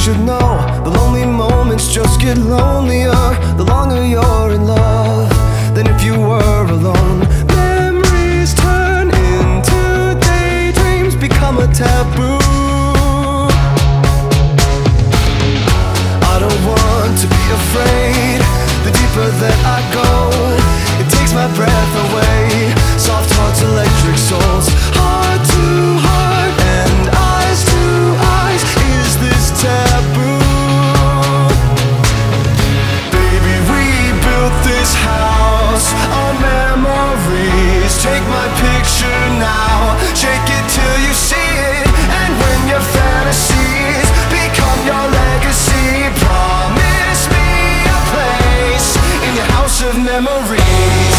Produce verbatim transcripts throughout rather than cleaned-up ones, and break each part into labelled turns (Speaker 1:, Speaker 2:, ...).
Speaker 1: should know, the lonely moments just get lonelier the longer you're in love than if you were alone. Memories turn into daydreams, become a taboo. I don't want to be afraid. The deeper that I go, it takes my breath away. Soft hearts, electric souls, heart to heart and eyes to eyes. Is this taboo? Baby, we built this house on memories. Take my picture now, shake it till you see it. And when your fantasies become your legacy, promise me a place in your house of memories.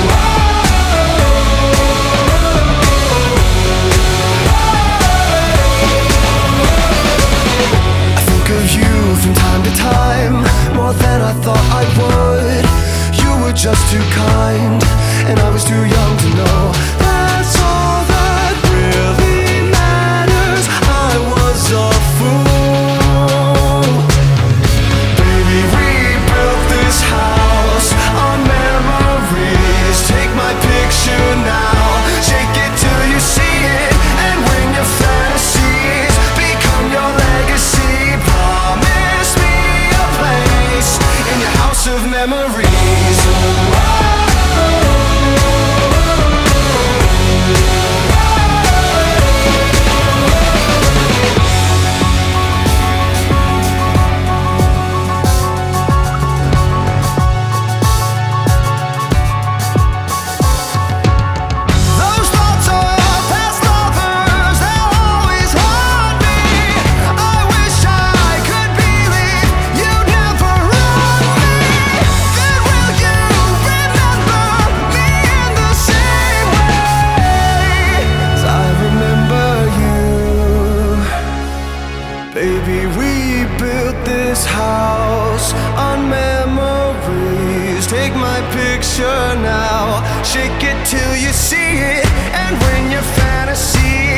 Speaker 1: I think of you from time to time, more than I thought I would. You were just too kind, and I was too young to know. That's all that really matters. I was a fool. Baby, we built this house on memories. Take my picture now, shake it till you see it. And when your fantasies become your legacy, promise me a place in your house of memories. Baby, we built this house on memories. Take my picture now, shake it till you see it. And when your fantasy